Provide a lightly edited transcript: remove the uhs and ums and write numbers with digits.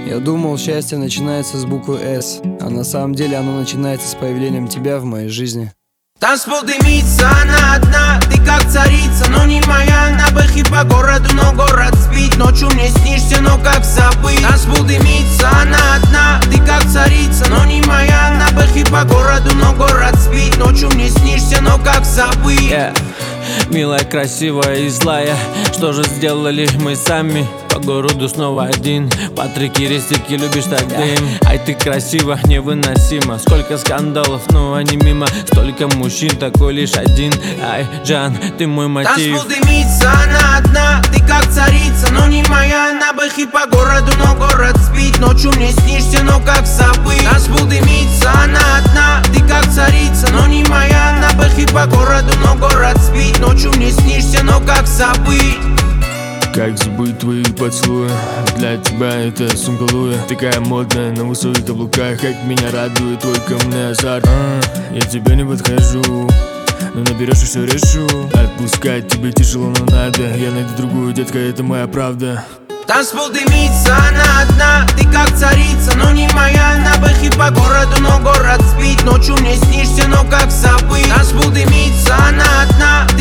Я думал, счастье начинается с буквы «С», а на самом деле оно начинается с появлением тебя в моей жизни. Танцпол дымится, она одна, ты как царица, но не моя. На бэхе по городу, но город спит, ночью мне снишься, но как забыть. Танцпол дымится, она одна, ты как царица, но не моя. На бэхе по городу, но город спит, ночью мне снишься, но как забыть. Милая, красивая и злая, что же сделали мы сами? По городу снова один, по треке рестики любишь так дым. Ай, ты красива, невыносимо, сколько скандалов, но они мимо. Столько мужчин, такой лишь один. Ай, Джан, ты мой мотив. Танцпол дымится, она одна, ты как царица, но не моя. На бэхе по городу, но город спит, ночью мне снишься, но как забыть. Танцпол дымится, она одна, ты как царица, но не моя. На бэхе по городу, но город спит, ночью мне снишься, но как забыть. Как забыть твои поцелуи? Для тебя это сумка Луи, такая модная на высоких каблуках. Как меня радует твой каменный азарт. Я тебе не подхожу, но наберешь и все решу. Отпускать тебе тяжело, но надо. Я найду другую, детка, это моя правда. Танцпол дымится, она одна, ты как царица, но не моя. На бэхе по городу, но город спит, ночью мне снишься, но как забыть. Танцпол дымится, она одна,